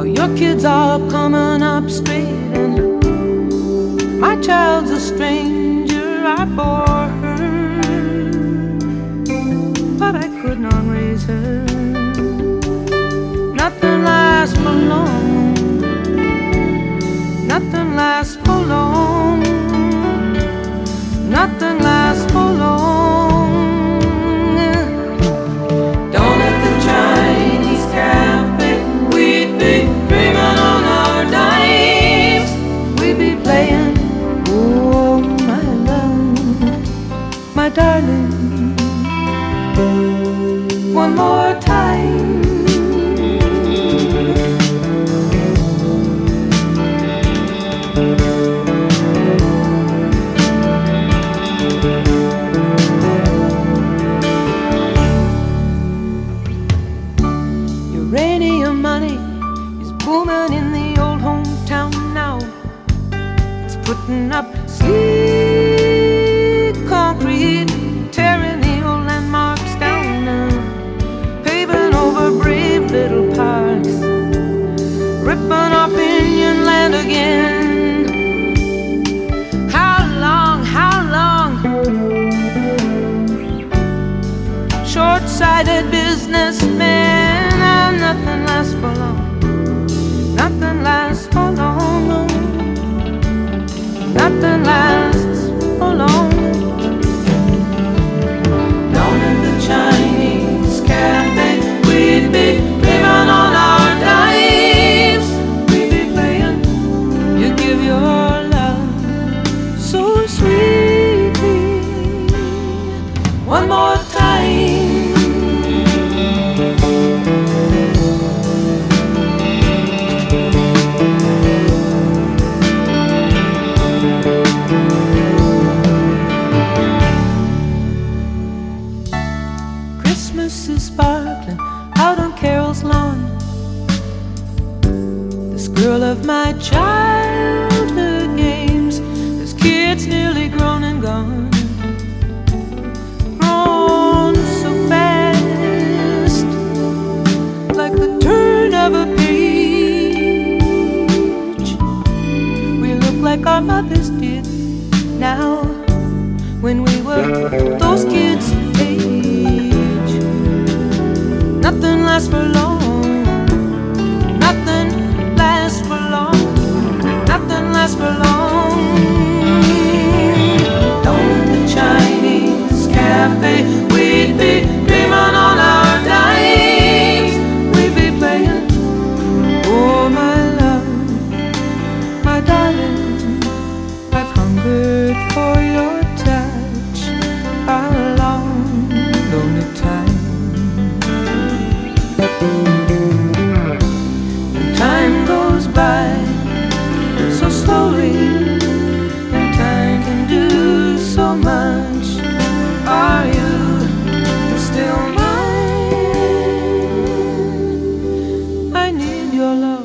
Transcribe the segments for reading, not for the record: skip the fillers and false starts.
Now your kids are coming up straight, and my child's a stranger. I bore her, but I could not raise her. Nothing lasts for long. Nothing lasts for long. Nothing lasts for long. Down at the Chinese cafe, we'd be dreaming on our dimes. We'd be playing, oh my love, my darling, one more time. Uranium money is booming in the old hometown now. It's putting up sleek concrete, tearing the old landmarks down now, paving over brave little parks, ripping off Indian land again. How long, how long? Short-sighted businessmen. Nothing lasts for long. Nothing lasts for long. Nothing lasts for long. Down in the Chinese cafe, we'd be dreaming on our dimes. We'd be playing, you give your love so sweetly. One more time. Christmas is sparkling out on Carol's lawn. This girl of my childhood games, this kid's nearly grown and gone, grown so fast, like the turn of a page. We look like our mothers did now, when we were those kids' age. Nothing lasts for long. Nothing lasts for long. Nothing lasts for long. Down in the Chinese cafe, we'd be dreaming on our dimes. We'd be playing, oh my love, my darling, I've hungered for your touch a long, lonely time. And time goes by so slowly, and time can do so much. Are you still mine? I need your love.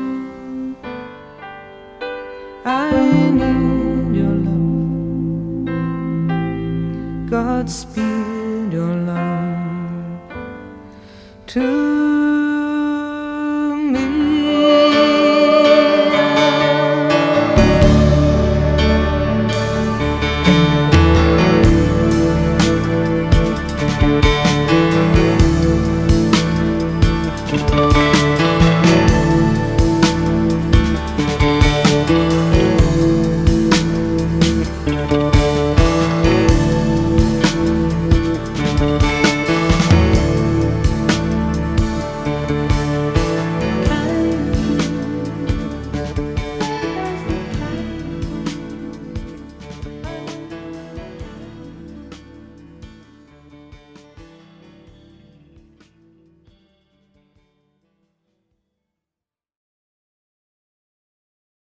I need your love. Godspeed.